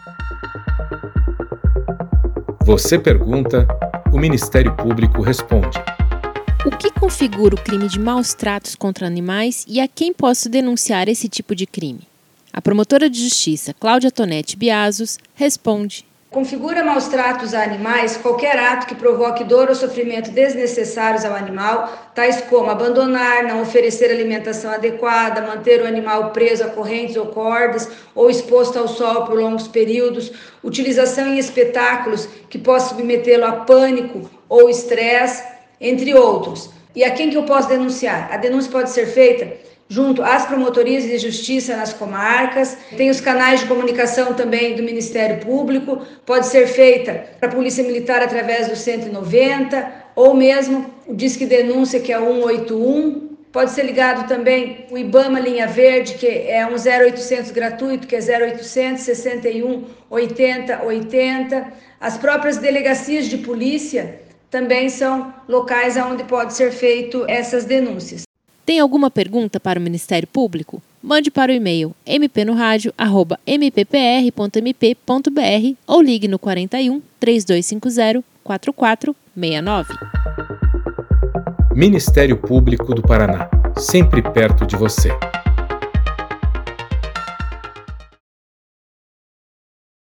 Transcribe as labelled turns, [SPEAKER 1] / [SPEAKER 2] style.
[SPEAKER 1] Você pergunta, o Ministério Público responde.
[SPEAKER 2] O que configura o crime de maus-tratos contra animais e a quem posso denunciar esse tipo de crime? A promotora de justiça, Cláudia Tonetti Biasos, responde.
[SPEAKER 3] Configura maus-tratos a animais qualquer ato que provoque dor ou sofrimento desnecessários ao animal, tais como abandonar, não oferecer alimentação adequada, manter o animal preso a correntes ou cordas ou exposto ao sol por longos períodos, utilização em espetáculos que possa submetê-lo a pânico ou estresse, entre outros. E a quem que eu posso denunciar? A denúncia pode ser feita junto às promotorias de justiça nas comarcas, tem os canais de comunicação também do Ministério Público, pode ser feita para a Polícia Militar através do 190, ou mesmo o Disque Denúncia, que é o 181, pode ser ligado também o IBAMA Linha Verde, que é um 0800 gratuito, que é 0800 61 80 80, as próprias delegacias de polícia também são locais onde pode ser feito essas denúncias.
[SPEAKER 2] Tem alguma pergunta para o Ministério Público? Mande para o e-mail mpnoradio@mppr.mp.br ou ligue no 41 3250 4469.
[SPEAKER 1] Ministério Público do Paraná, sempre perto de você.